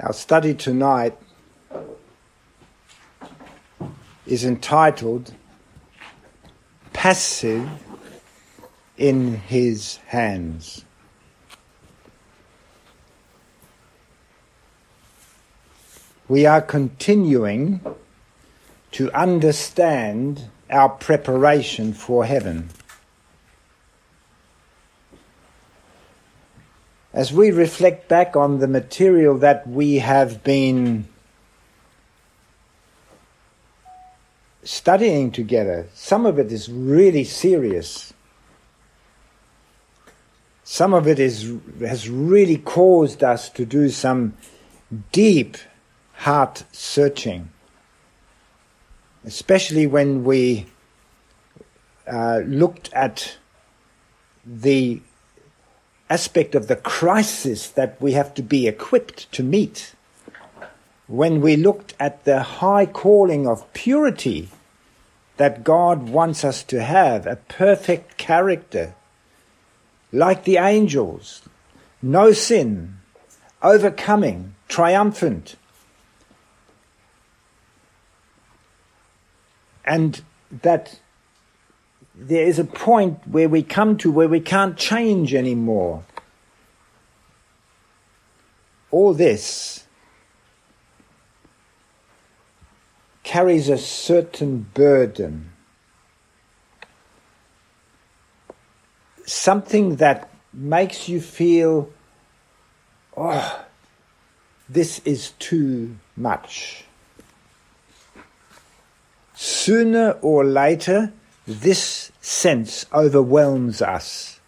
Our study tonight is entitled Passive in His Hands. We are continuing to understand our preparation for heaven. As we reflect back on the material that we have been studying together, some of it is really serious. Some of it has really caused us to do some deep heart searching, especially when we looked at the aspect of the crisis that we have to be equipped to meet. When we looked at the high calling of purity that God wants us to have, a perfect character, like the angels, no sin, overcoming, triumphant. And that there is a point where we come to where we can't change anymore. All this carries a certain burden. Something that makes you feel, oh, this is too much. Sooner or later, this sense overwhelms us.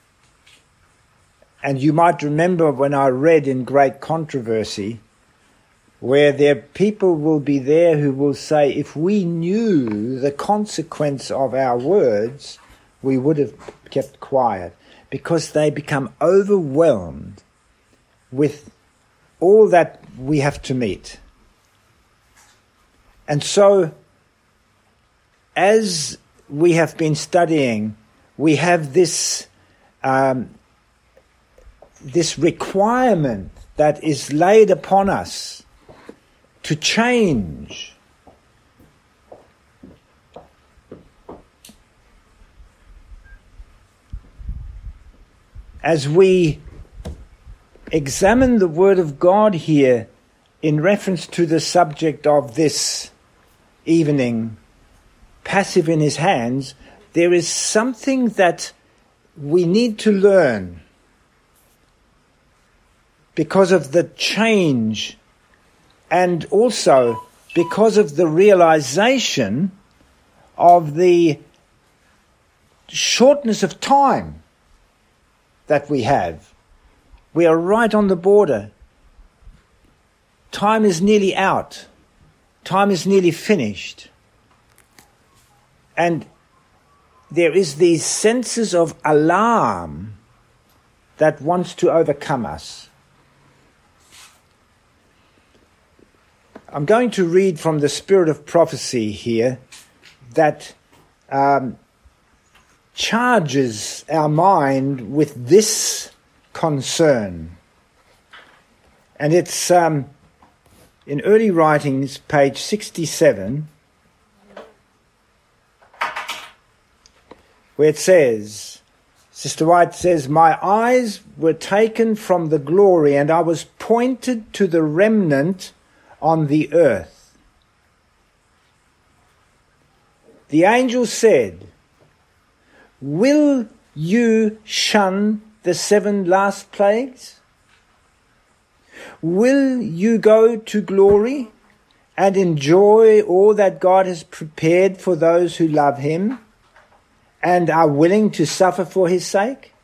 And you might remember when I read in Great Controversy, where there people will be there who will say, if we knew the consequence of our words, we would have kept quiet, because they become overwhelmed with all that we have to meet. And so, as we have been studying, we have this this requirement that is laid upon us to change. As we examine the Word of God here in reference to the subject of this evening, passive in His hands, there is something that we need to learn because of the change and also because of the realization of the shortness of time that we have. We are right on the border. Time is nearly out. Time is nearly finished. And there is these senses of alarm that wants to overcome us. I'm going to read from the Spirit of Prophecy here that charges our mind with this concern. And it's in Early Writings, page 67, where it says, Sister White says, "My eyes were taken from the glory, and I was pointed to the remnant on the earth. The angel said, 'Will you shun the 7 last plagues? Will you go to glory and enjoy all that God has prepared for those who love Him and are willing to suffer for His sake?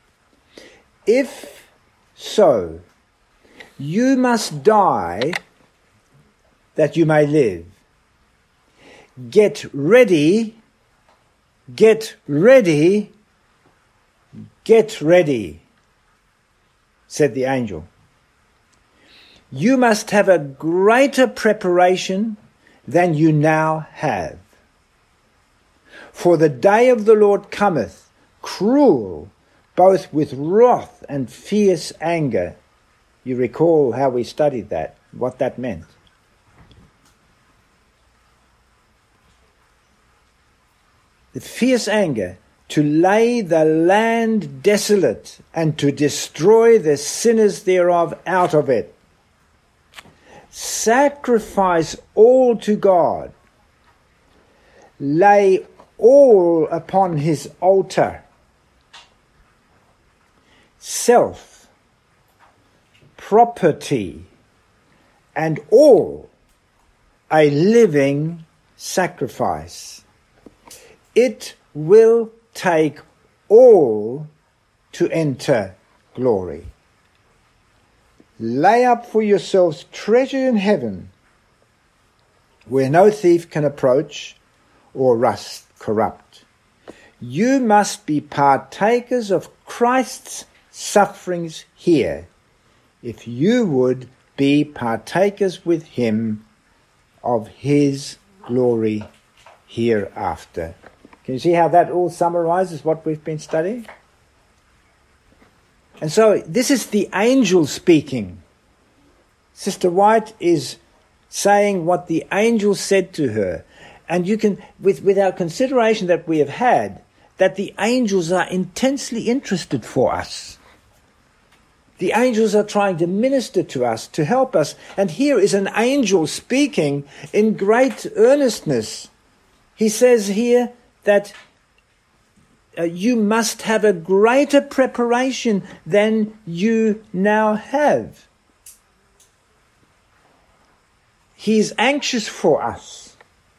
If so, you must die that you may live. Get ready, get ready, get ready,' said the angel. You must have a greater preparation than you now have. For the day of the Lord cometh, cruel, both with wrath and fierce anger. You recall how we studied that, what that meant. The fierce anger to lay the land desolate and to destroy the sinners thereof out of it. Sacrifice all to God. Lay all upon his altar. Self, property, and all a living sacrifice. It will take all to enter glory. Lay up for yourselves treasure in heaven, where no thief can approach or rust corrupt. You must be partakers of Christ's sufferings here, if you would be partakers with him of his glory hereafter. Can you see how that all summarizes what we've been studying? And so this is the angel speaking. Sister White is saying what the angel said to her. And you can, with our consideration that we have had, that the angels are intensely interested for us. The angels are trying to minister to us, to help us. And here is an angel speaking in great earnestness. He says here that you must have a greater preparation than you now have. He is anxious for us.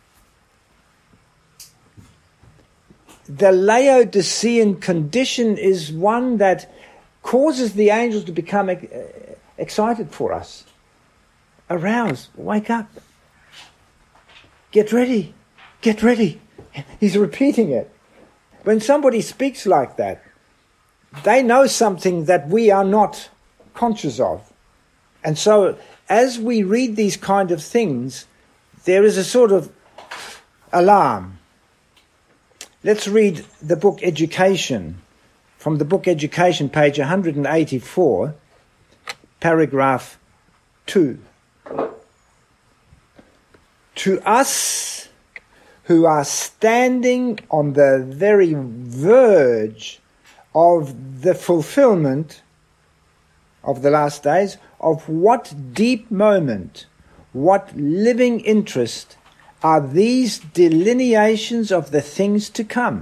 The Laodicean condition is one that causes the angels to become excited for us. Arouse, wake up. Get ready, get ready. He's repeating it. When somebody speaks like that, they know something that we are not conscious of. And so as we read these kind of things, there is a sort of alarm. Let's read the book Education. From the book Education, page 184, paragraph 2. To us who are standing on the very verge of the fulfillment of the last days, of what deep moment, what living interest are these delineations of the things to come?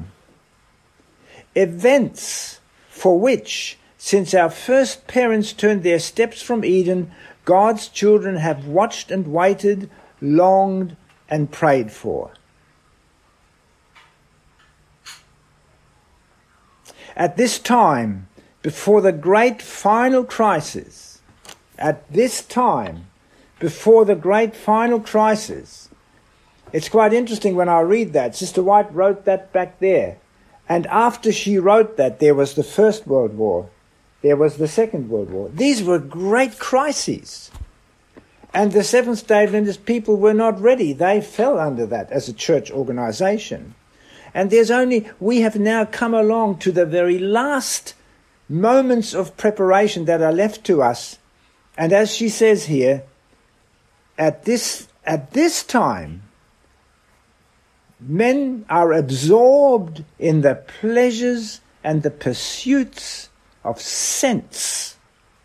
Events for which, since our first parents turned their steps from Eden, God's children have watched and waited, longed and prayed for. At this time, before the great final crisis, it's quite interesting when I read that. Sister White wrote that back there. And after she wrote that, there was the First World War. There was the Second World War. These were great crises. And the Seventh-day Adventist people were not ready. They fell under that as a church organization. And we have now come along to the very last moments of preparation that are left to us. And as she says here, at this time, men are absorbed in the pleasures and the pursuits of sense,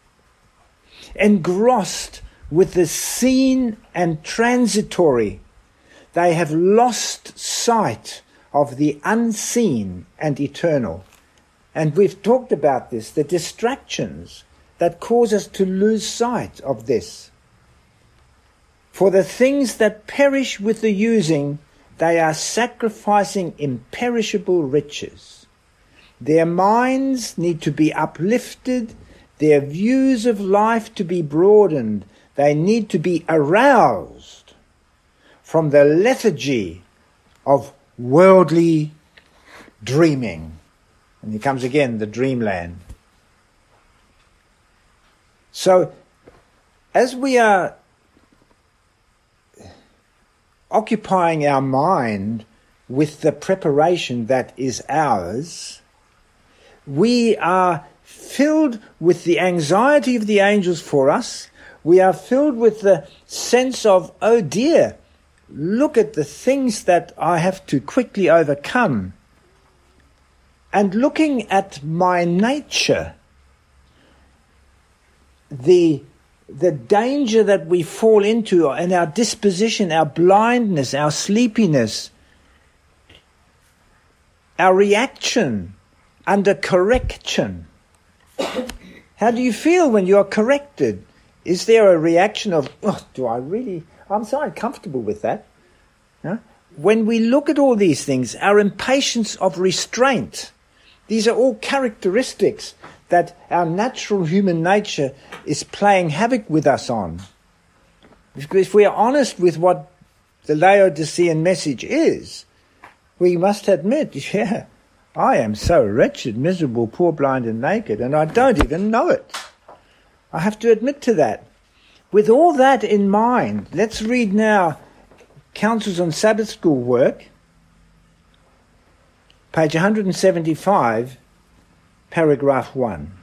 engrossed with the seen and transitory. They have lost sight of the unseen and eternal. And we've talked about this, the distractions that cause us to lose sight of this. For the things that perish with the using, they are sacrificing imperishable riches. Their minds need to be uplifted, their views of life to be broadened. They need to be aroused from the lethargy of worldly dreaming. And here comes again the dreamland. So, as we are occupying our mind with the preparation that is ours, we are filled with the anxiety of the angels for us. We are filled with the sense of, oh dear, look at the things that I have to quickly overcome. And looking at my nature, the danger that we fall into and our disposition, our blindness, our sleepiness, our reaction under correction. How do you feel when you are corrected? Is there a reaction of, oh, I'm so uncomfortable with that. Huh? When we look at all these things, our impatience of restraint, these are all characteristics that our natural human nature is playing havoc with us on. If we are honest with what the Laodicean message is, we must admit, yeah, I am so wretched, miserable, poor, blind and naked, and I don't even know it. I have to admit to that. With all that in mind, let's read now Counsels on Sabbath School Work, page 175, paragraph 1.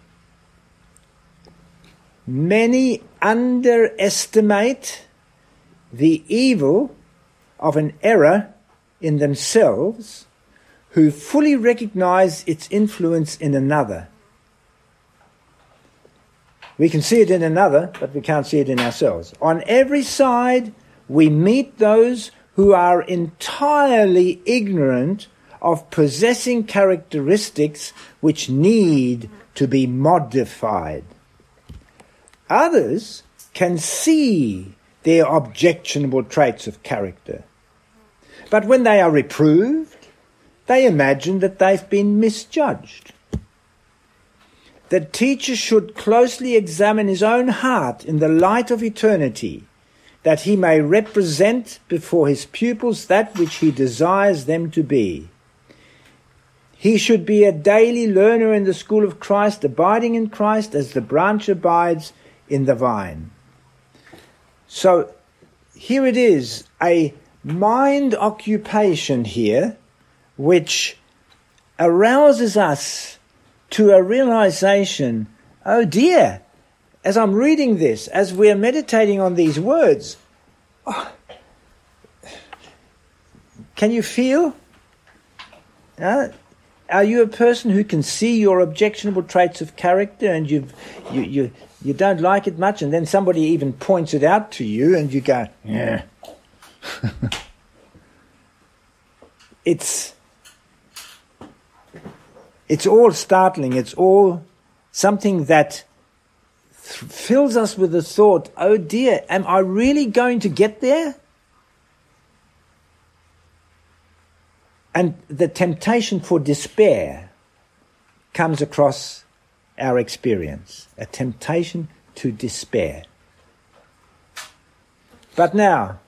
Many underestimate the evil of an error in themselves who fully recognize its influence in another. We can see it in another, but we can't see it in ourselves. On every side, we meet those who are entirely ignorant of possessing characteristics which need to be modified. Others can see their objectionable traits of character, but when they are reproved, they imagine that they've been misjudged. The teacher should closely examine his own heart in the light of eternity, that he may represent before his pupils that which he desires them to be. He should be a daily learner in the school of Christ, abiding in Christ as the branch abides in the vine. So here it is, a mind occupation here which arouses us to a realization, oh dear, as I'm reading this, as we're meditating on these words, can you feel? Are you a person who can see your objectionable traits of character and you don't like it much, and then somebody even points it out to you and you go, yeah. It's all startling. It's all something that fills us with the thought, oh dear, am I really going to get there? And the temptation for despair comes across our experience, a temptation to despair. But now,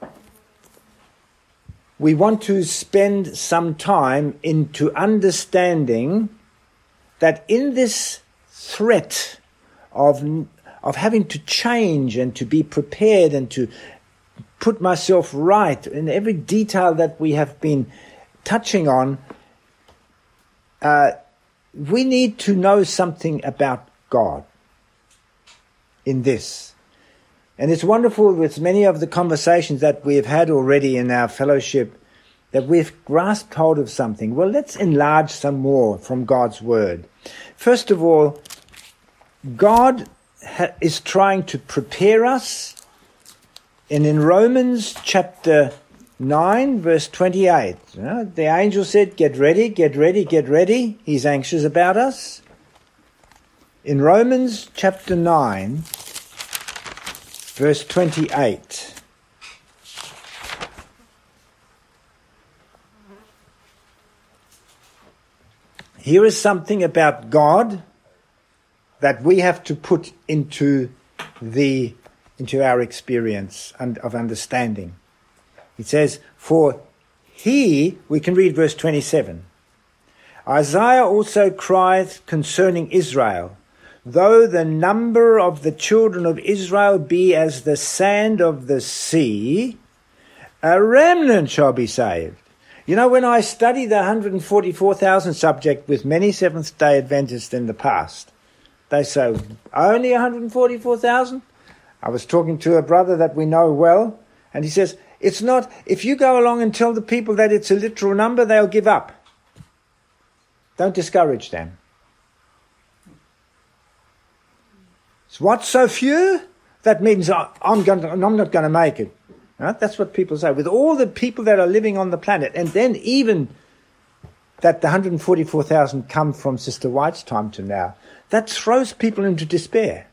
we want to spend some time into understanding that in this threat of having to change and to be prepared and to put myself right in every detail that we have been touching on, we need to know something about God in this. And it's wonderful with many of the conversations that we've had already in our fellowship that we've grasped hold of something. Well, let's enlarge some more from God's Word. First of all, God is trying to prepare us. And in Romans chapter 9, verse 28, the angel said, get ready, get ready, get ready. He's anxious about us. In Romans chapter 9, verse 28, here is something about God that we have to put into our experience of understanding. It says, we can read verse 27. Isaiah also cried concerning Israel, though the number of the children of Israel be as the sand of the sea, a remnant shall be saved. You know, when I studied the 144,000 subject with many Seventh-day Adventists in the past, They say, only 144,000? I was talking to a brother that we know well, and he says, it's not, if you go along and tell the people that it's a literal number, they'll give up. Don't discourage them. So what's so few? That means I'm not going to make it. Right? That's what people say. With all the people that are living on the planet, and then even that the 144,000 come from Sister White's time to now, that throws people into despair.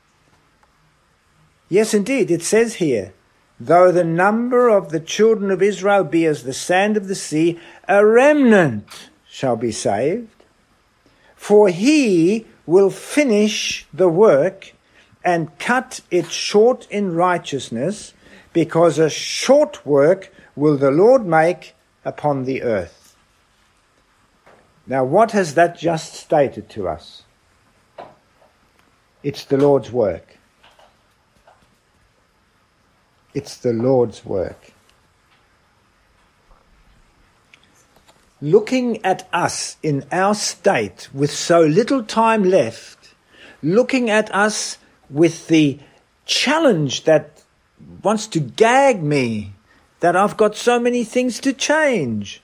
Yes, indeed, it says here, though the number of the children of Israel be as the sand of the sea, a remnant shall be saved. For he will finish the work and cut it short in righteousness, because a short work will the Lord make upon the earth. Now, what has that just stated to us? It's the Lord's work. It's the Lord's work. Looking at us in our state with so little time left, looking at us with the challenge that wants to gag me, that I've got so many things to change.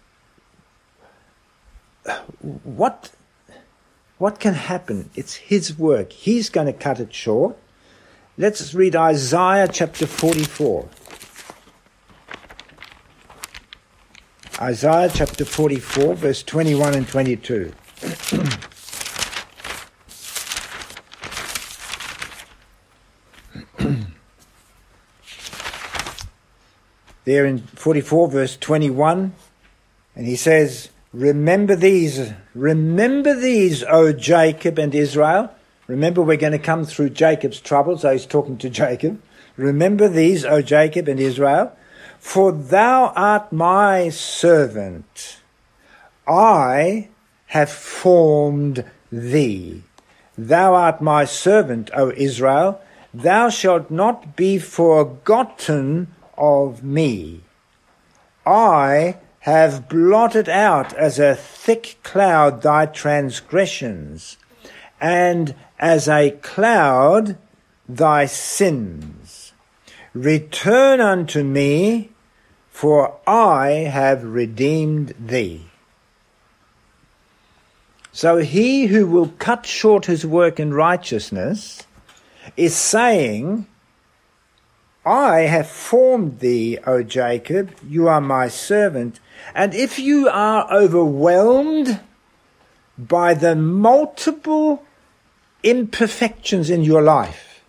What can happen? It's His work. He's going to cut it short. Let's read Isaiah chapter 44. Isaiah chapter 44, verse 21 and 22. There in 44, verse 21, and he says, Remember these, O Jacob and Israel. Remember, we're going to come through Jacob's trouble, so he's talking to Jacob. Remember these, O Jacob and Israel, for thou art my servant. I have formed thee. Thou art my servant, O Israel. Thou shalt not be forgotten of me. I have blotted out as a thick cloud thy transgressions, and as a cloud thy sins. Return unto me, for I have redeemed thee. So he who will cut short his work in righteousness is saying, I have formed thee, O Jacob, you are my servant. And if you are overwhelmed by the multiple imperfections in your life,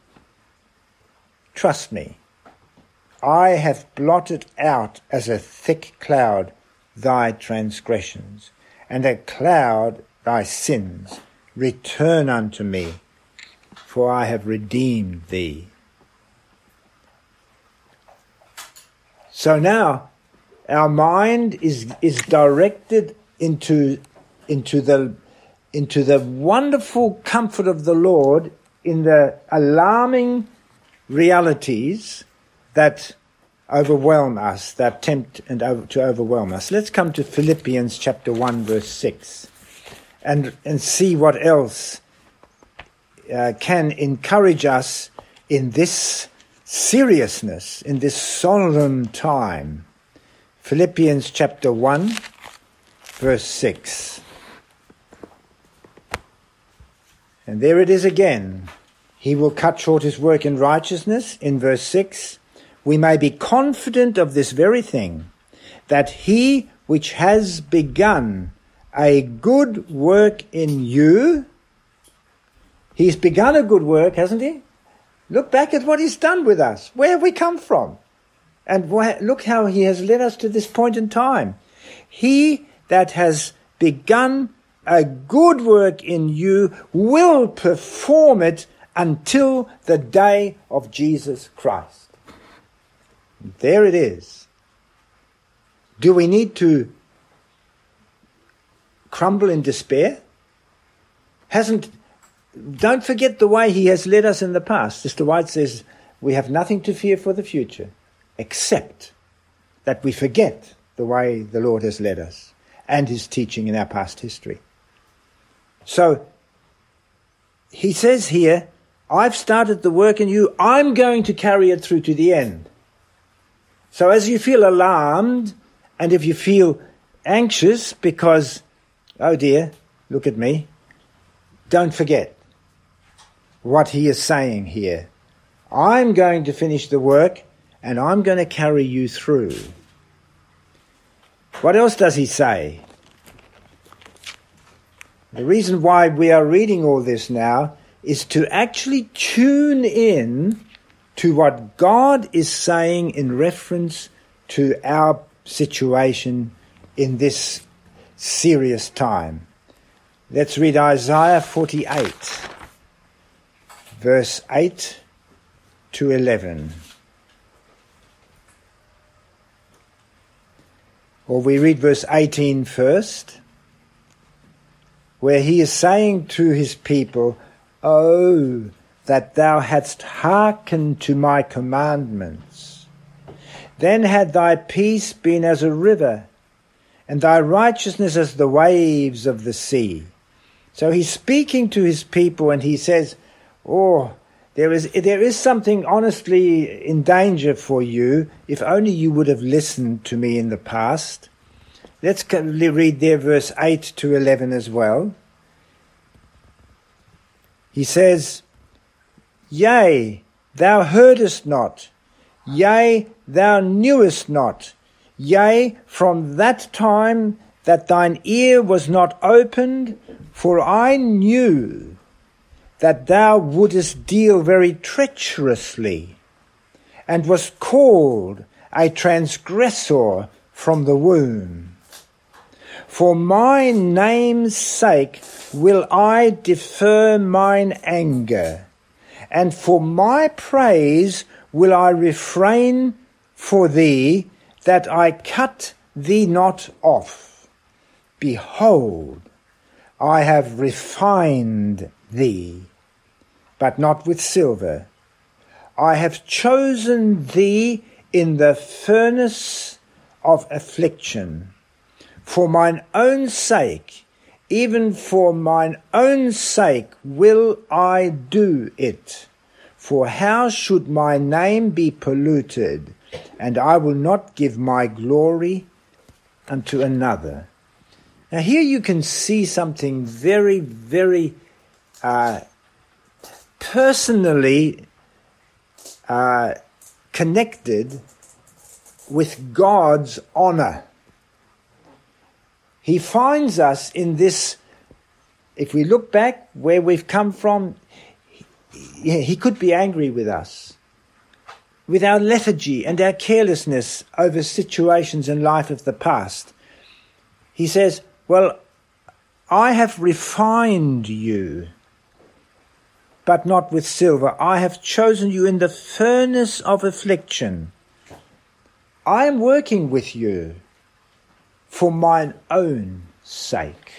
trust me, I have blotted out as a thick cloud thy transgressions, and a cloud thy sins. Return unto me, for I have redeemed thee. So now our mind is directed into the wonderful comfort of the Lord in the alarming realities that overwhelm us, that tempt to overwhelm us. Let's come to Philippians chapter 1, verse 6, and see what else can encourage us in this seriousness, in this solemn time. Philippians chapter 1, verse 6. And there it is again. He will cut short his work in righteousness, in verse 6. We may be confident of this very thing, that he which has begun a good work in you, he's begun a good work, hasn't he? Look back at what he's done with us. Where have we come from? And look how he has led us to this point in time. He that has begun a good work in you will perform it until the day of Jesus Christ. There it is. Do we need to crumble in despair? Don't forget the way he has led us in the past. Sister White says we have nothing to fear for the future, except that we forget the way the Lord has led us and his teaching in our past history. So he says here, I've started the work in you, I'm going to carry it through to the end. So as you feel alarmed, and if you feel anxious because, oh dear, look at me, don't forget what he is saying here. I'm going to finish the work, and I'm going to carry you through. What else does he say? The reason why we are reading all this now is to actually tune in to what God is saying in reference to our situation in this serious time. Let's read Isaiah 48, verse 8 to 11. Or we read verse 18 first, where he is saying to his people, "Oh, that thou hadst hearkened to my commandments. Then had thy peace been as a river, and thy righteousness as the waves of the sea." So he's speaking to his people, and he says, there is something honestly in danger for you, if only you would have listened to me in the past. Let's read there verse 8 to 11 as well. He says, "Yea, thou heardest not, yea, thou knewest not, yea, from that time that thine ear was not opened, for I knew that thou wouldest deal very treacherously, and was called a transgressor from the womb. For my name's sake will I defer mine anger, and for my praise will I refrain for thee, that I cut thee not off. Behold, I have refined thee, but not with silver. I have chosen thee in the furnace of affliction. For mine own sake, even for mine own sake will I do it. For how should my name be polluted? And I will not give my glory unto another." Now here you can see something very, very personally connected with God's honor. He finds us in this, if we look back where we've come from, he could be angry with us, with our lethargy and our carelessness over situations in life of the past. He says, well, I have refined you, but not with silver. I have chosen you in the furnace of affliction. I am working with you for mine own sake,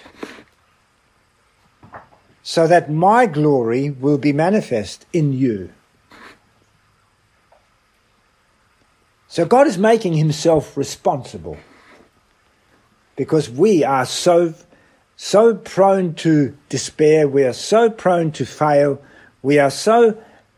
so that my glory will be manifest in you. So God is making himself responsible, because we are so prone to despair, we are so prone to fail, we are so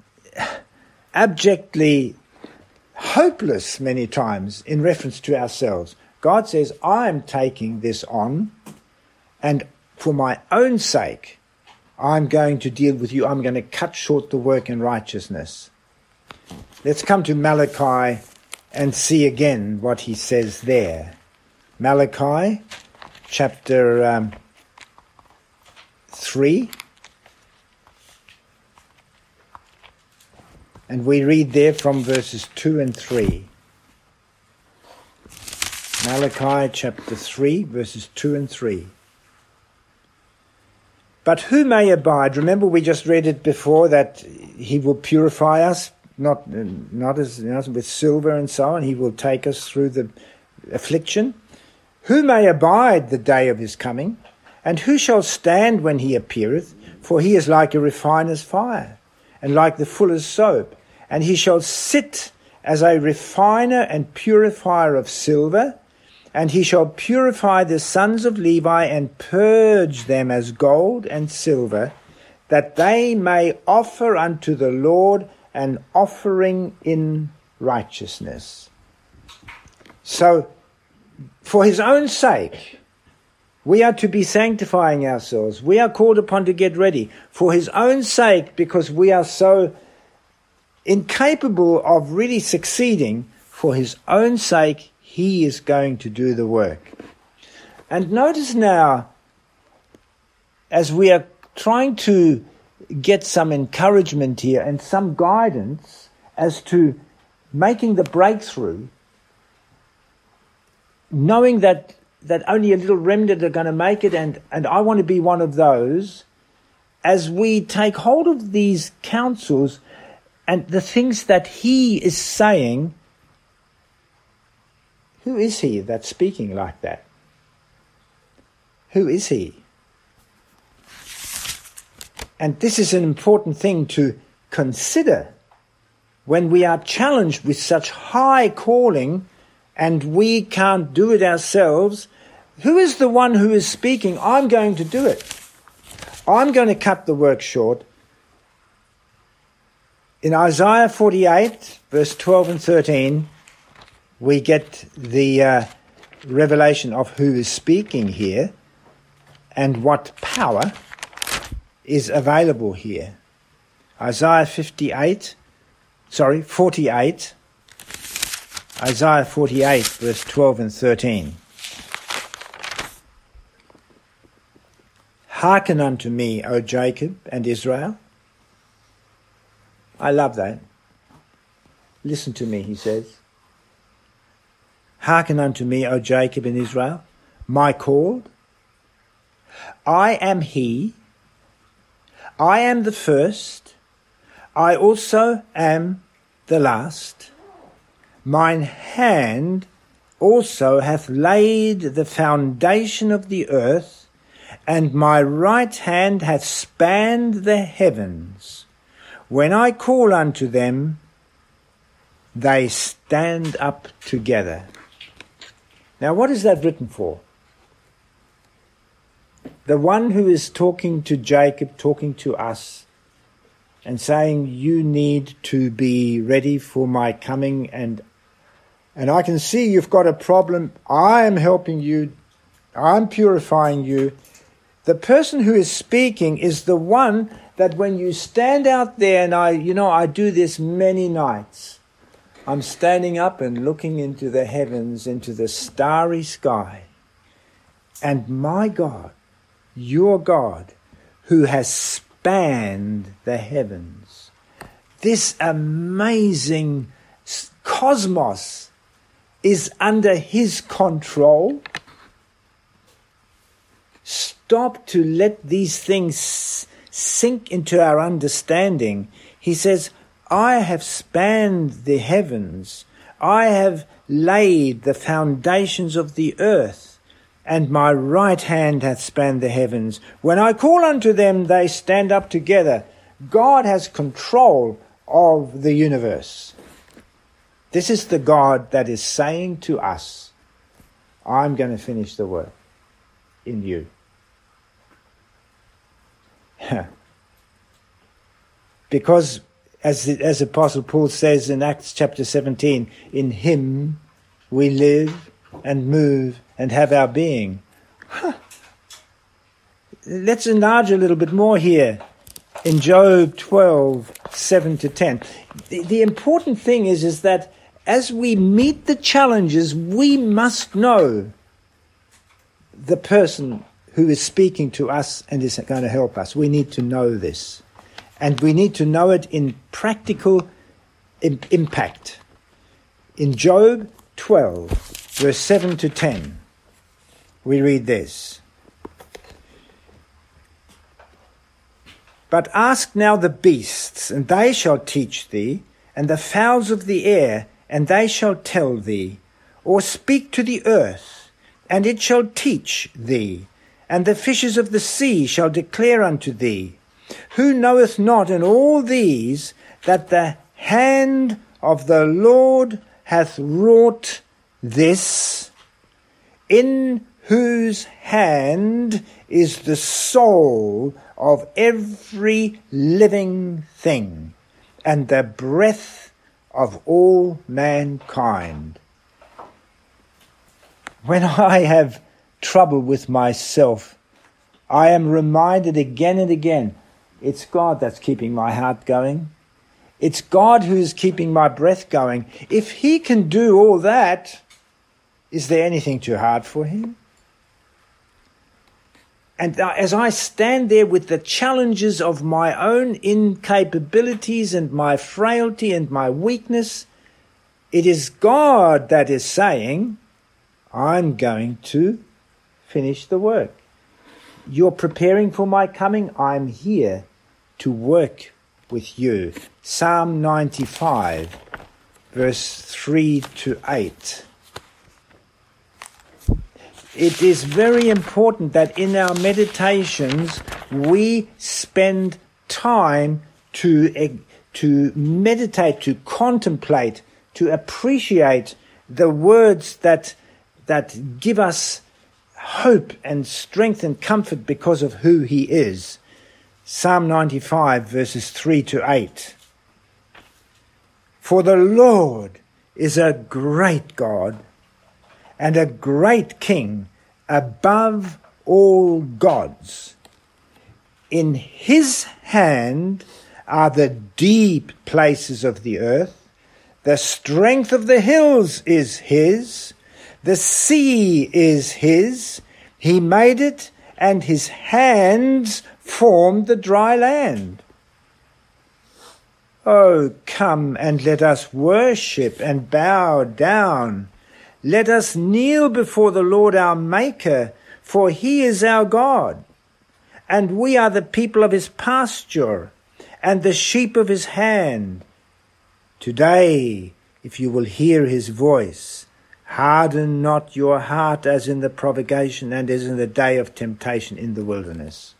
abjectly hopeless many times in reference to ourselves. God says, I am taking this on, and for my own sake, I'm going to deal with you. I'm going to cut short the work in righteousness. Let's come to Malachi and see again what he says there. Malachi chapter 3. And we read there from verses 2 and 3. Malachi chapter 3, verses 2 and 3. "But who may abide?" Remember, we just read it before, that he will purify us, not as with silver and so on. He will take us through the affliction. "Who may abide the day of his coming? And who shall stand when he appeareth? For he is like a refiner's fire, and like the fuller's soap. And he shall sit as a refiner and purifier of silver, and he shall purify the sons of Levi, and purge them as gold and silver, that they may offer unto the Lord an offering in righteousness. So, for his own sake, we are to be sanctifying ourselves. We are called upon to get ready for his own sake, because we are so incapable of really succeeding. For his own sake, he is going to do the work. And notice now, as we are trying to get some encouragement here and some guidance as to making the breakthrough, knowing that only a little remnant are going to make it, and I want to be one of those, as we take hold of these counsels and the things that he is saying. Who is he that's speaking like that? Who is he? And this is an important thing to consider when we are challenged with such high calling and we can't do it ourselves. Who is the one who is speaking? I'm going to do it. I'm going to cut the work short. In Isaiah 48, verse 12 and 13, we get the revelation of who is speaking here and what power is available here. Isaiah 48, Isaiah 48, verse 12 and 13. Hearken unto me, O Jacob and Israel. I love that. Listen to me, he says. Hearken unto me, O Jacob and Israel, my called. I am he. I am the first. I also am the last. Mine hand also hath laid the foundation of the earth, and my right hand hath spanned the heavens. When I call unto them, they stand up together. Now, what is that written for? The one who is talking to Jacob, talking to us, and saying, you need to be ready for my coming, and I can see you've got a problem. I am helping you. I'm purifying you. The person who is speaking is the one that when you stand out there, and I do this many nights, I'm standing up and looking into the heavens, into the starry sky, and my God, your God, who has spanned the heavens, this amazing cosmos is under his control. Stop to let these things sink into our understanding. He says, I have spanned the heavens. I have laid the foundations of the earth, and my right hand hath spanned the heavens. When I call unto them, they stand up together. God has control of the universe. This is the God that is saying to us, I'm going to finish the work in you. Because, as Apostle Paul says in Acts chapter 17, in him we live and move and have our being. Let's enlarge a little bit more here in Job 12, 7 to 10. The important thing is that as we meet the challenges, we must know the person who is speaking to us and is going to help us. We need to know this. And we need to know it in practical impact. In Job 12, verse 7 to 10, we read this. But ask now the beasts, and they shall teach thee, and the fowls of the air, and they shall tell thee. Or speak to the earth, and it shall teach thee. And the fishes of the sea shall declare unto thee. Who knoweth not in all these that the hand of the Lord hath wrought this, in whose hand is the soul of every living thing, and the breath of all mankind. When I have trouble with myself, I am reminded again and again, it's God that's keeping my heart going. It's God who is keeping my breath going. If He can do all that, is there anything too hard for Him? And as I stand there with the challenges of my own incapabilities and my frailty and my weakness, it is God that is saying, I'm going to finish the work. You're preparing for my coming. I'm here to work with you. Psalm 95, verse 3 to 8. It is very important that in our meditations we spend time to meditate, to contemplate, to appreciate the words that give us hope and strength and comfort because of who He is. Psalm 95, verses 3 to 8. For the Lord is a great God and a great King above all gods. In His hand are the deep places of the earth. The strength of the hills is His. The sea is His. He made it, and His hands formed the dry land. Oh, come and let us worship and bow down. Let us kneel before the Lord our Maker, for He is our God, and we are the people of His pasture, and the sheep of His hand. Today, if you will hear His voice, harden not your heart as in the provocation and as in the day of temptation in the wilderness.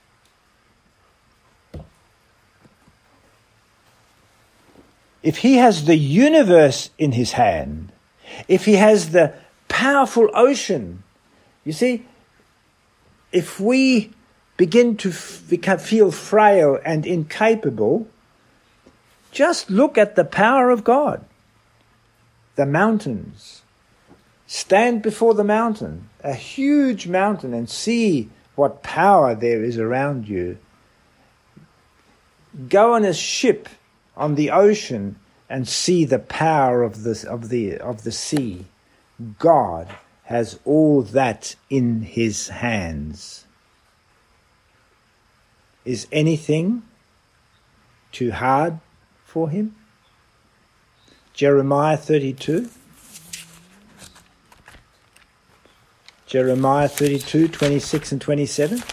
If He has the universe in His hand, if He has the powerful ocean, you see, if we begin to feel frail and incapable, just look at the power of God. The mountains. Stand before the mountain, a huge mountain, and see what power there is around you. Go on a ship on the ocean and see the power of the sea. God has all that in His hands. Is anything too hard for Him? Jeremiah 32. Jeremiah 32, 26 and 27.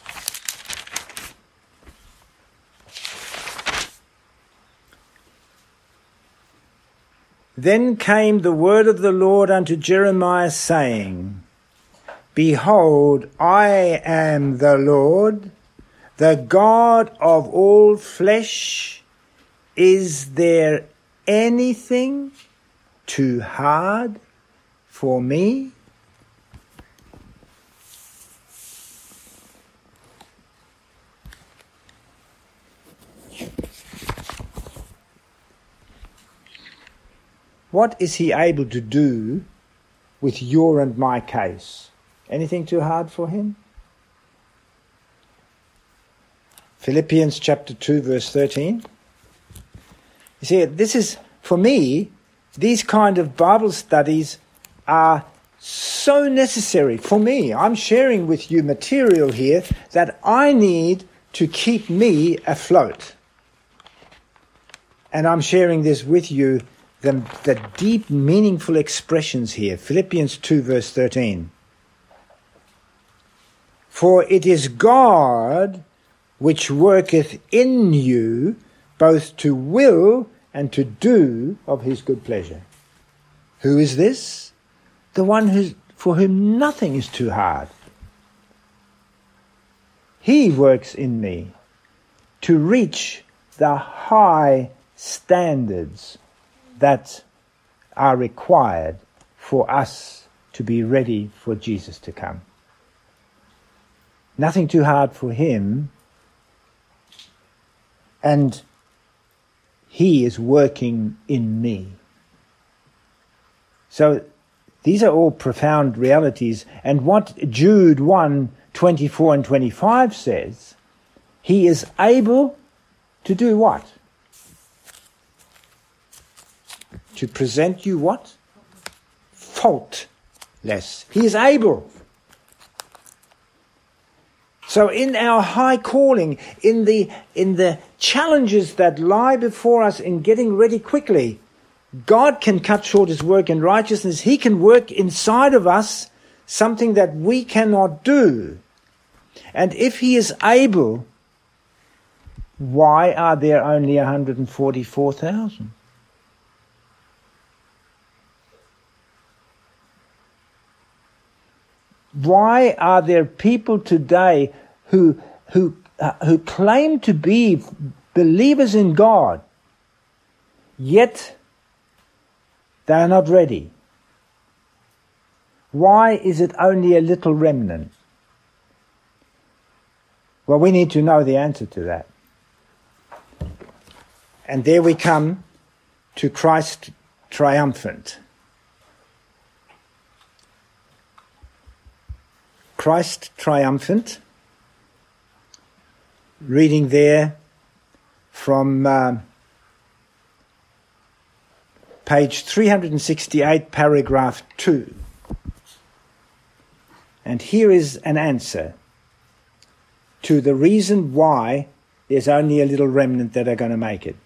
Then came the word of the Lord unto Jeremiah, saying, Behold, I am the Lord, the God of all flesh. Is there anything too hard for me? What is He able to do with your and my case? Anything too hard for Him? Philippians chapter 2, verse 13. You see, this is, for me, these kind of Bible studies are so necessary for me. I'm sharing with you material here that I need to keep me afloat. And I'm sharing this with you, the deep, meaningful expressions here. Philippians 2, verse 13. For it is God which worketh in you both to will and to do of His good pleasure. Who is this? The one for whom nothing is too hard. He works in me to reach the high standards that are required for us to be ready for Jesus to come. Nothing too hard for Him and he is working in me. So these are all profound realities. And what Jude 1:24 and 25 says, he is able to do what? To present you what? Faultless. He is able. So in our high calling, in the challenges that lie before us in getting ready quickly, God can cut short his work in righteousness. He can work inside of us something that we cannot do. And if he is able, why are there only 144,000? Why are there people today who claim to be believers in God, yet they are not ready? Why is it only a little remnant? Well, we need to know the answer to that. And there we come to Christ triumphant. Christ triumphant, reading there from page 368, paragraph 2. And here is an answer to the reason why there's only a little remnant that are going to make it.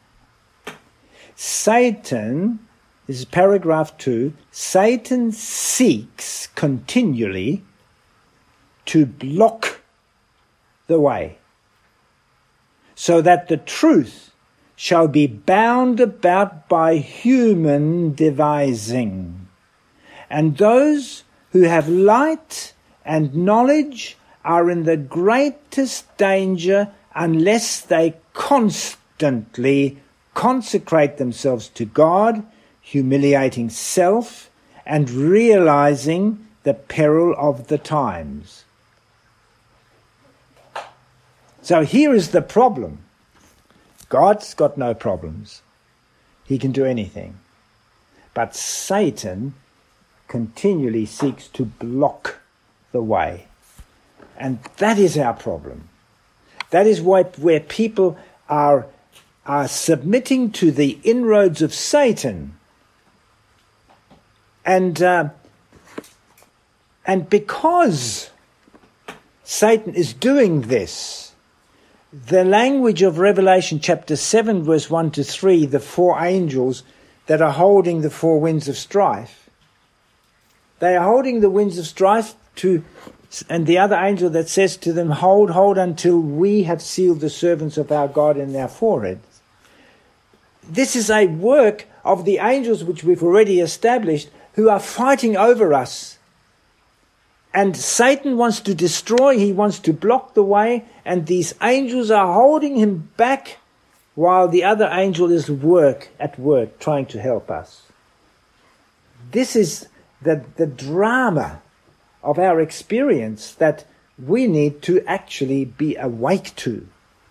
Satan, this is paragraph 2, Satan seeks continually to block the way, so that the truth shall be bound about by human devising. And those who have light and knowledge are in the greatest danger unless they constantly consecrate themselves to God, humiliating self and realizing the peril of the times. So here is the problem. God's got no problems. He can do anything. But Satan continually seeks to block the way. And that is our problem. That is where people are submitting to the inroads of Satan. And because Satan is doing this, the language of Revelation chapter 7, verse 1 to 3, the four angels that are holding the four winds of strife, they are holding the winds of strife and the other angel that says to them, hold until we have sealed the servants of our God in their foreheads. This is a work of the angels which we've already established, who are fighting over us. And Satan wants to destroy, he wants to block the way, and these angels are holding him back while the other angel is at work, trying to help us. This is the drama of our experience that we need to actually be awake to.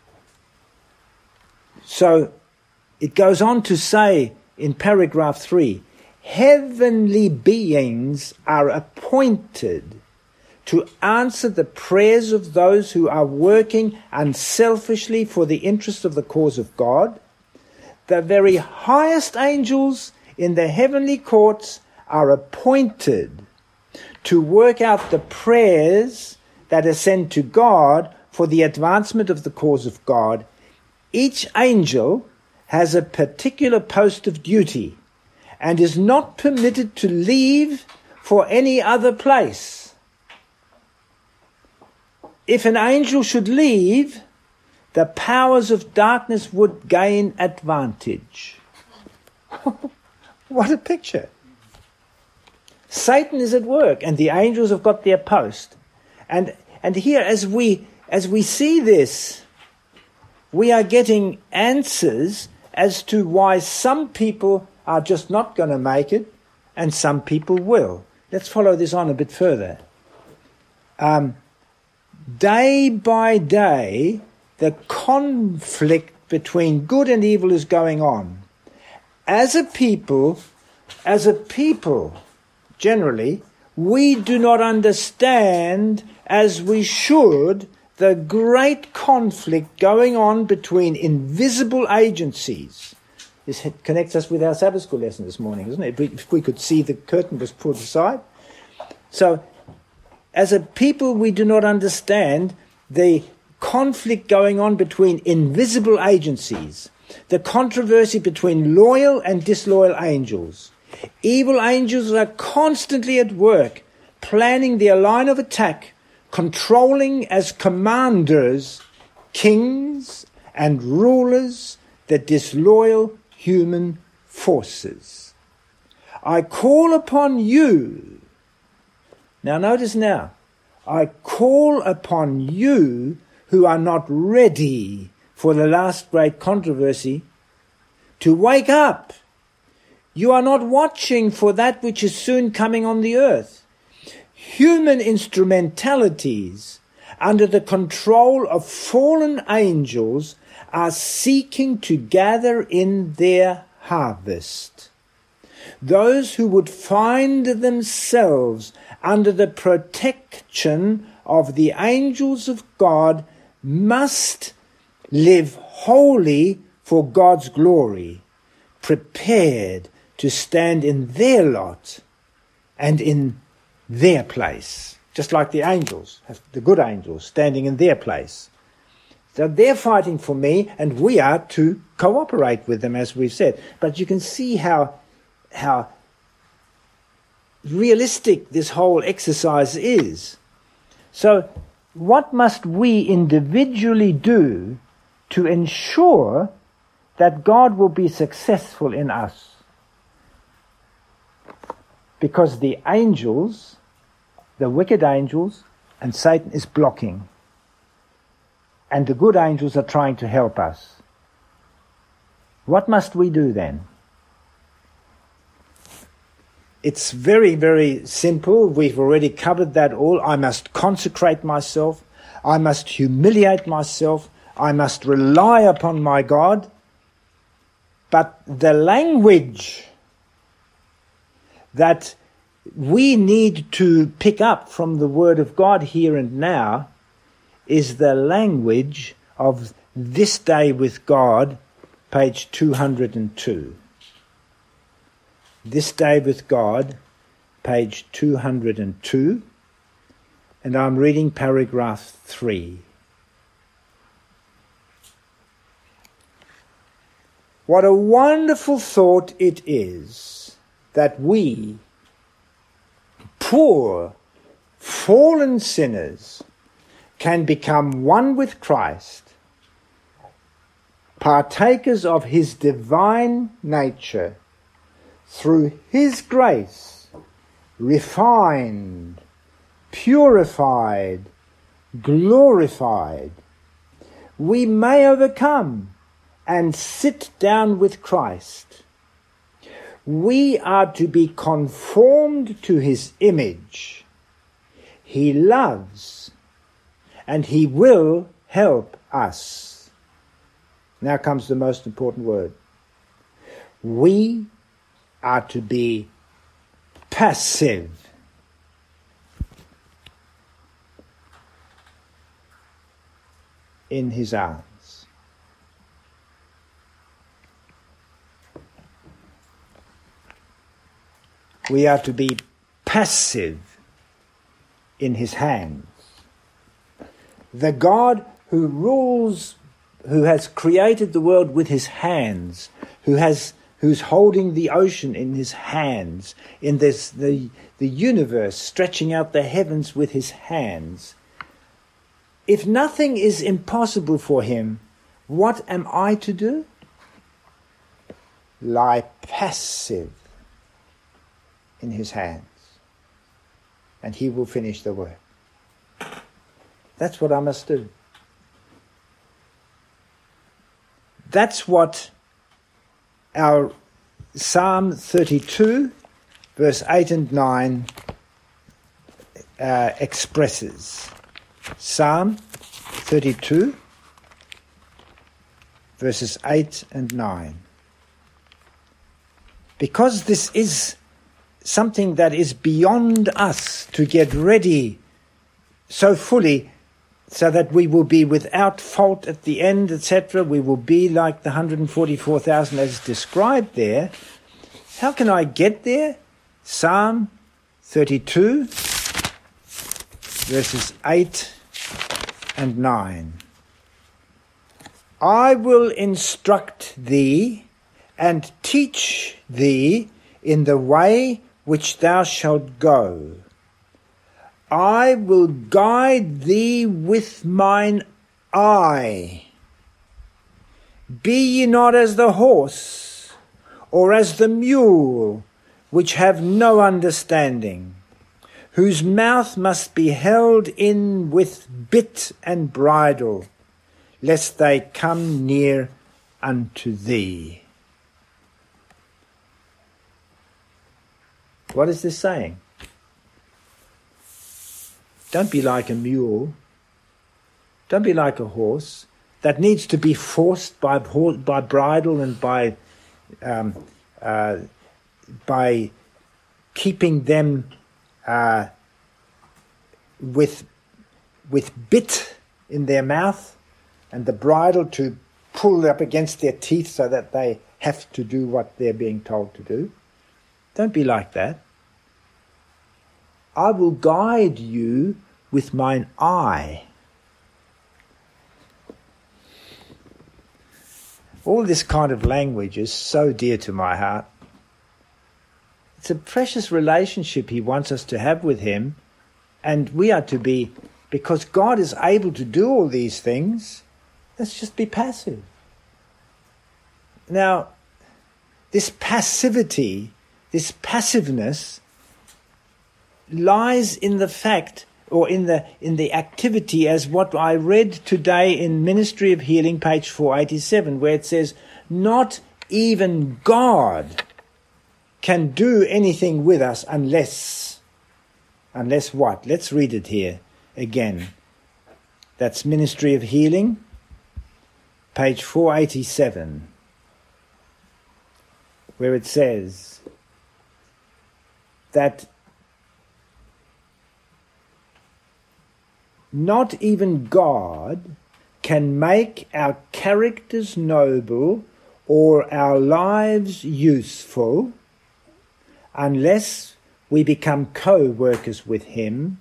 So it goes on to say in paragraph 3, heavenly beings are appointed to answer the prayers of those who are working unselfishly for the interest of the cause of God. The very highest angels in the heavenly courts are appointed to work out the prayers that ascend to God for the advancement of the cause of God. Each angel has a particular post of duty and is not permitted to leave for any other place. If an angel should leave, the powers of darkness would gain advantage. What a picture. Satan is at work and the angels have got their post. And here as we see this, we are getting answers as to why some people are just not going to make it and some people will. Let's follow this on a bit further. Day by day, the conflict between good and evil is going on. As a people, generally, we do not understand as we should the great conflict going on between invisible agencies. This connects us with our Sabbath school lesson this morning, isn't it? If we could see the curtain was pulled aside. So, as a people, we do not understand the conflict going on between invisible agencies, the controversy between loyal and disloyal angels. Evil angels are constantly at work, planning their line of attack, controlling as commanders kings and rulers the disloyal human forces. I call upon you. Now notice now, I call upon you who are not ready for the last great controversy to wake up. You are not watching for that which is soon coming on the earth. Human instrumentalities under the control of fallen angels are seeking to gather in their harvest. Those who would find themselves under the protection of the angels of God must live wholly for God's glory, prepared to stand in their lot and in their place, just like the angels, the good angels, standing in their place. So they're fighting for me, and we are to cooperate with them, as we've said. But you can see how realistic this whole exercise is. So what must we individually do to ensure that God will be successful in us? Because the angels, the wicked angels, and Satan is blocking. And the good angels are trying to help us. What must we do then? It's very, very simple. We've already covered that all. I must consecrate myself. I must humiliate myself. I must rely upon my God. But the language that we need to pick up from the Word of God here and now is the language of This Day with God, page 202. This Day with God, page 202, and I'm reading paragraph 3. What a wonderful thought it is that we, poor, fallen sinners, can become one with Christ, partakers of his divine nature, through his grace, refined, purified, glorified. We may overcome and sit down with Christ. We are to be conformed to his image. He loves, and he will help us. Now comes the most important word. We are to be passive. In his arms. We are to be passive in his hands. The God who rules, who has created the world with his hands, who's holding the ocean in his hands, in this the universe, stretching out the heavens with his hands. If nothing is impossible for him, what am I to do? Lie passive in his hands, and he will finish the work. That's what I must do. That's what our Psalm 32, verse 8 and 9 expresses. Psalm 32, verses 8 and 9. Because this is something that is beyond us to get ready so fully so that we will be without fault at the end, etc. We will be like the 144,000 as described there. How can I get there? Psalm 32, verses 8 and 9. I will instruct thee and teach thee in the way which thou shalt go. I will guide thee with mine eye. Be ye not as the horse, or as the mule, which have no understanding, whose mouth must be held in with bit and bridle, lest they come near unto thee. What is this saying? Don't be like a mule. Don't be like a horse that needs to be forced by bridle and by keeping them with bit in their mouth and the bridle to pull up against their teeth so that they have to do what they're being told to do. Don't be like that. I will guide you with mine eye. All this kind of language is so dear to my heart. It's a precious relationship he wants us to have with him, and we are to be, because God is able to do all these things, let's just be passive. Now, this passivity, this passiveness, lies in the fact, or in the activity, as what I read today in Ministry of Healing, page 487, where it says, not even God can do anything with us unless what? Let's read it here again. That's Ministry of Healing, page 487, where it says that not even God can make our characters noble or our lives useful unless we become co-workers with him.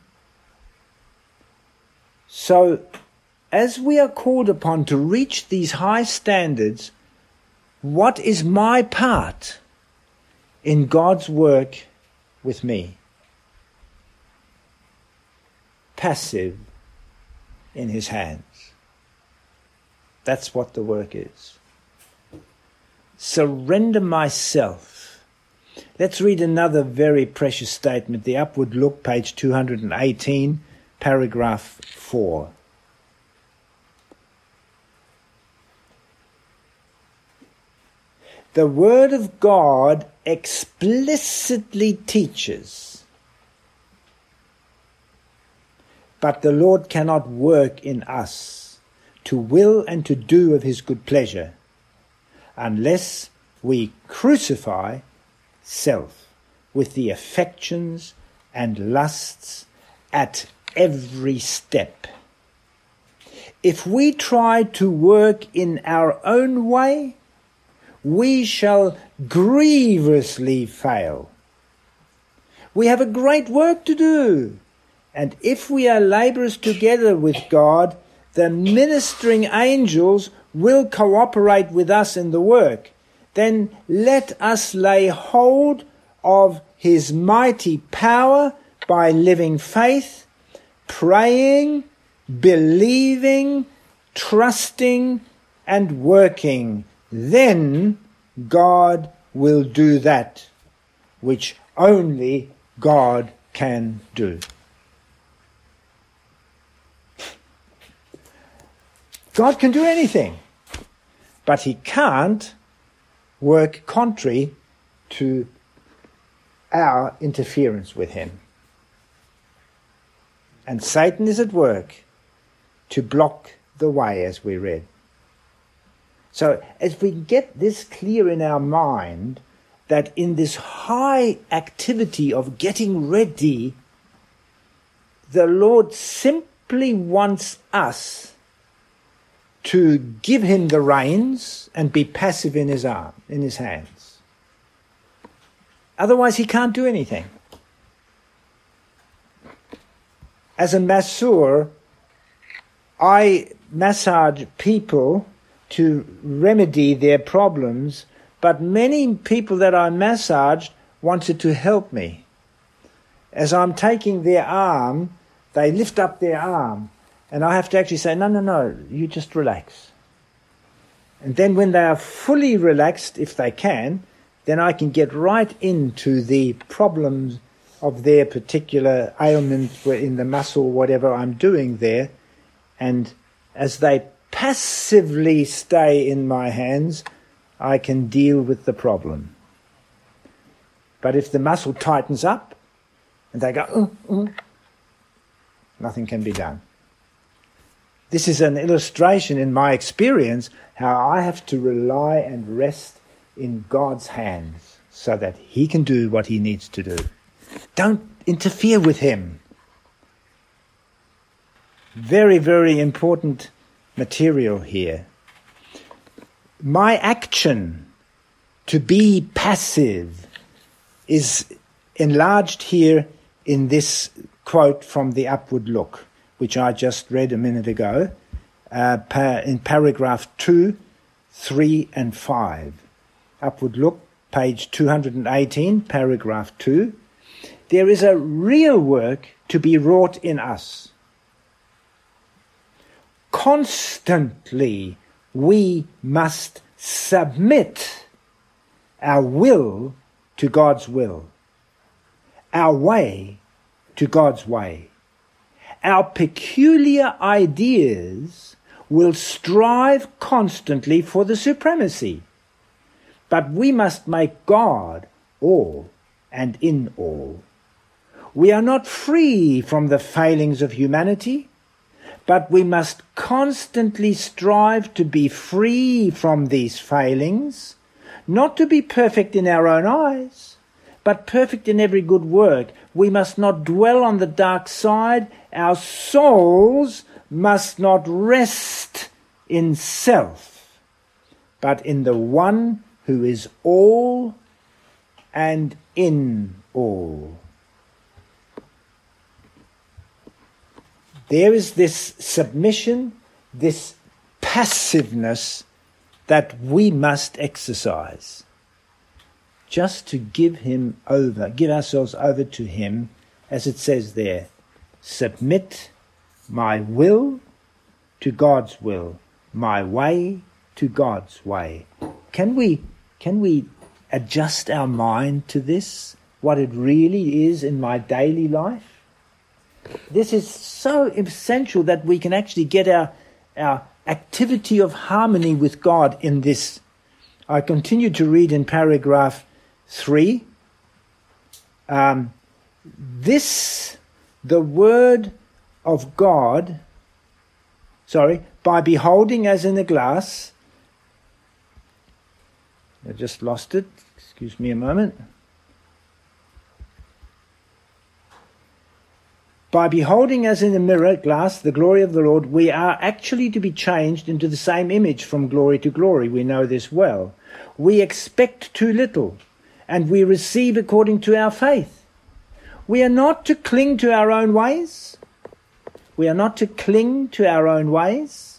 So, as we are called upon to reach these high standards, what is my part in God's work with me? Passive in his hands. That's what the work is. Surrender myself. Let's read another very precious statement, the Upward Look, page 218, paragraph 4. The Word of God explicitly teaches, but the Lord cannot work in us to will and to do of his good pleasure unless we crucify self with the affections and lusts at every step. If we try to work in our own way, we shall grievously fail. We have a great work to do. And if we are labourers together with God, the ministering angels will cooperate with us in the work. Then let us lay hold of his mighty power by living faith, praying, believing, trusting, and working. Then God will do that which only God can do. God can do anything, but he can't work contrary to our interference with him. And Satan is at work to block the way, as we read. So as we get this clear in our mind, that in this high activity of getting ready, the Lord simply wants us to give him the reins and be passive in his hands. Otherwise he can't do anything. As a masseur, I massage people to remedy their problems, but many people that I massaged wanted to help me. As I'm taking their arm, they lift up their arm, and I have to actually say, no, you just relax. And then when they are fully relaxed, if they can, then I can get right into the problems of their particular ailment in the muscle, whatever I'm doing there. And as they passively stay in my hands, I can deal with the problem. But if the muscle tightens up and they go, nothing can be done. This is an illustration in my experience how I have to rely and rest in God's hands so that he can do what he needs to do. Don't interfere with him. Very, very important material here. My action to be passive is enlarged here in this quote from the Upward Look, which I just read a minute ago, in paragraph 2, 3 and 5. Upward Look, page 218, paragraph 2. There is a real work to be wrought in us. Constantly we must submit our will to God's will, our way to God's way. Our peculiar ideas will strive constantly for the supremacy, but we must make God all and in all. We are not free from the failings of humanity, but we must constantly strive to be free from these failings, not to be perfect in our own eyes, but perfect in every good work. We must not dwell on the dark side. Our souls must not rest in self, but in the one who is all and in all. There is this submission, this passiveness that we must exercise, just to give ourselves over to him, as it says there, submit my will to God's will, my way to God's way. Can we adjust our mind to this, what it really is in my daily life? This is so essential that we can actually get our activity of harmony with God in this. I continue to read in paragraph 3. The word of God, by beholding as in a glass. I just lost it. Excuse me a moment. By beholding as in a mirror glass the glory of the Lord, we are actually to be changed into the same image from glory to glory. We know this well. We expect too little, and we receive according to our faith. We are not to cling to our own ways. We are not to cling to our own ways,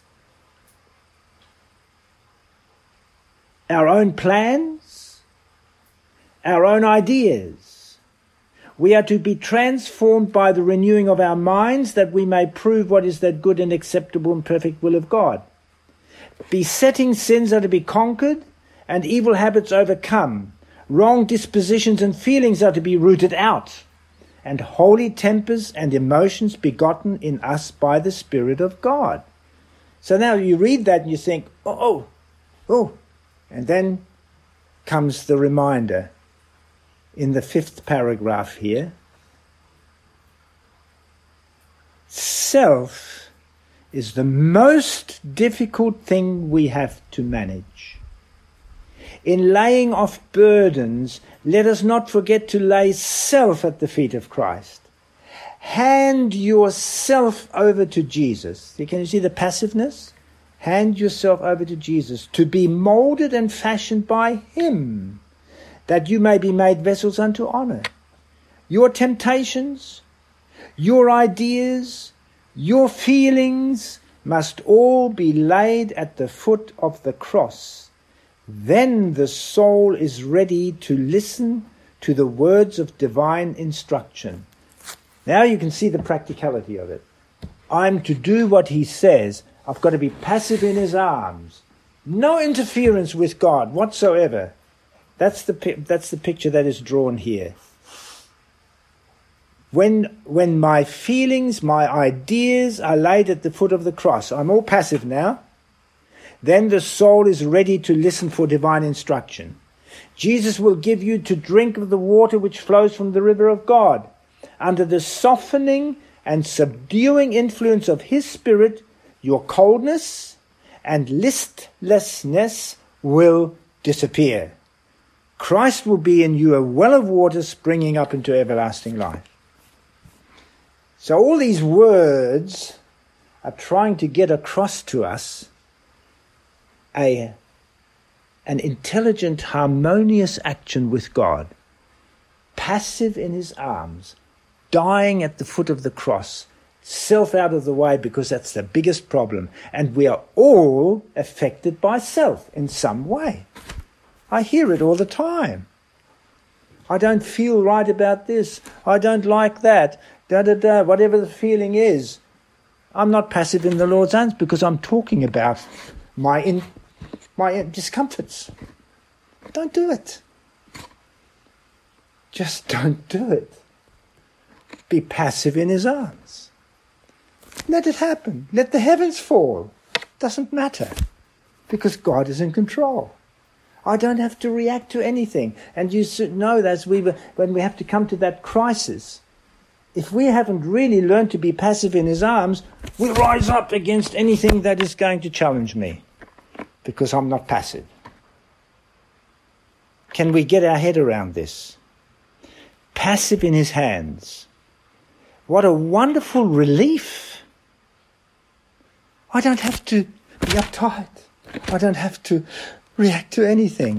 our own plans, our own ideas. We are to be transformed by the renewing of our minds, that we may prove what is that good and acceptable and perfect will of God. Besetting sins are to be conquered and evil habits overcome. Wrong dispositions and feelings are to be rooted out, and holy tempers and emotions begotten in us by the Spirit of God. So now you read that and you think, oh. And then comes the reminder in the 5th paragraph here. Self is the most difficult thing we have to manage. In laying off burdens, let us not forget to lay self at the feet of Christ. Hand yourself over to Jesus. Can you see the passiveness? Hand yourself over to Jesus to be molded and fashioned by Him, that you may be made vessels unto honor. Your temptations, your ideas, your feelings must all be laid at the foot of the cross. Then the soul is ready to listen to the words of divine instruction. Now you can see the practicality of it. I'm to do what He says. I've got to be passive in His arms. No interference with God whatsoever. That's the picture that is drawn here. When my feelings, my ideas are laid at the foot of the cross, I'm all passive now. Then the soul is ready to listen for divine instruction. Jesus will give you to drink of the water which flows from the river of God. Under the softening and subduing influence of His Spirit, your coldness and listlessness will disappear. Christ will be in you a well of water springing up into everlasting life. So all these words are trying to get across to us an intelligent, harmonious action with God, passive in His arms, dying at the foot of the cross, self out of the way, because that's the biggest problem. And we are all affected by self in some way. I hear it all the time. I don't feel right about this. I don't like that. Whatever the feeling is. I'm not passive in the Lord's hands because I'm talking about my discomforts. Don't do it. Just don't do it. Be passive in His arms. Let it happen. Let the heavens fall. Doesn't matter. Because God is in control. I don't have to react to anything. And you know that when we have to come to that crisis, if we haven't really learned to be passive in His arms, we rise up against anything that is going to challenge me. Because I'm not passive. Can we get our head around this? Passive in His hands. What a wonderful relief. I don't have to be uptight. I don't have to react to anything.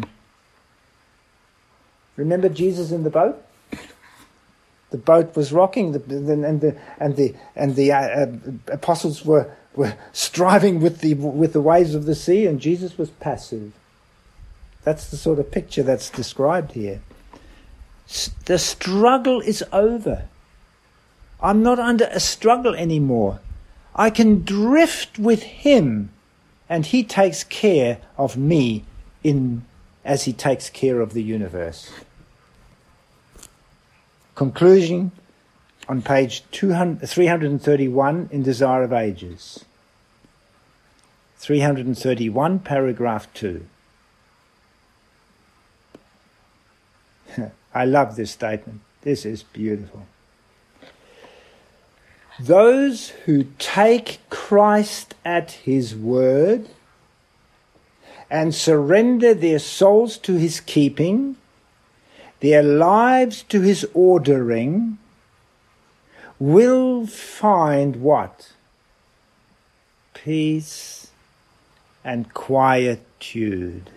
Remember Jesus in the boat? The boat was rocking, and the apostles were striving with the waves of the sea, and Jesus was passive. That's the sort of picture that's described here. The struggle is over. I'm not under a struggle anymore. I can drift with Him, and He takes care of me as He takes care of the universe. Conclusion on page 331 in Desire of Ages. 331, paragraph 2. I love this statement. This is beautiful. Those who take Christ at His word and surrender their souls to His keeping, their lives to His ordering, will find what? Peace and quietude.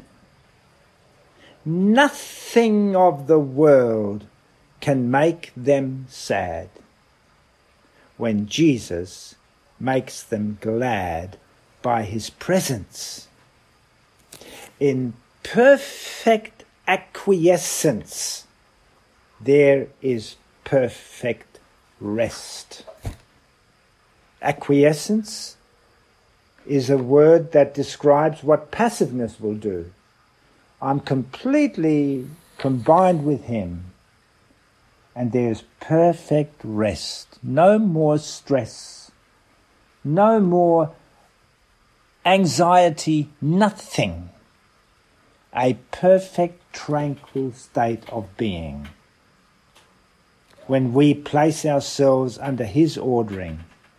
Nothing of the world can make them sad when Jesus makes them glad by His presence. In perfect acquiescence, there is perfect rest. Acquiescence is a word that describes what passiveness will do. I'm completely combined with Him, and there's perfect rest. No more stress, no more anxiety, nothing. A perfect, tranquil state of being. When we place ourselves under His ordering,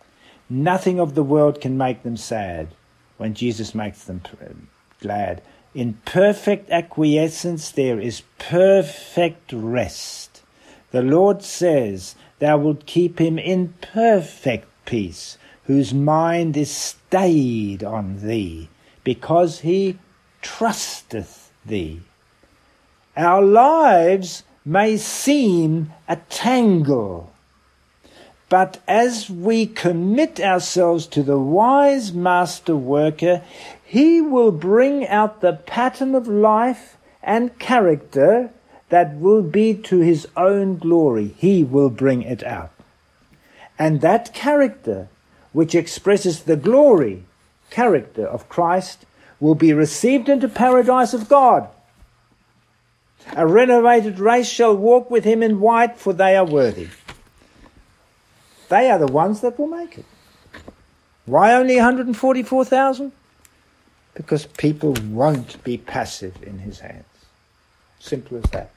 Nothing of the world can make them sad when Jesus makes them glad. In perfect acquiescence there is perfect rest. The Lord says, thou wilt keep him in perfect peace, whose mind is stayed on thee, because he trusteth thee. Our lives may seem a tangle, but as we commit ourselves to the wise master worker, he will bring out the pattern of life and character that will be to his own glory. He will bring it out. And that character, which expresses the glory character of Christ, will be received into paradise of God. A renovated race shall walk with him in white, for they are worthy. They are the ones that will make it. Why only 144,000? Because people won't be passive in his hands. Simple as that.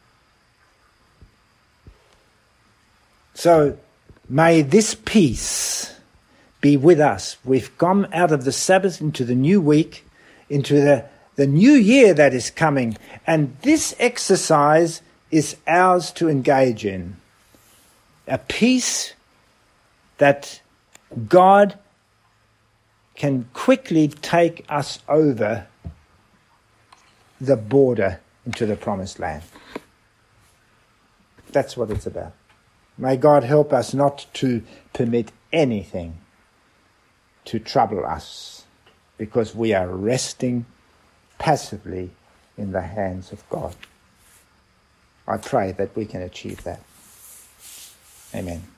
So, may this peace be with us. We've come out of the Sabbath into the new week, into the new year that is coming, and this exercise is ours to engage in. A peace that God can quickly take us over the border into the promised land. That's what it's about. May God help us not to permit anything to trouble us, because we are resting passively in the hands of God. I pray that we can achieve that. Amen.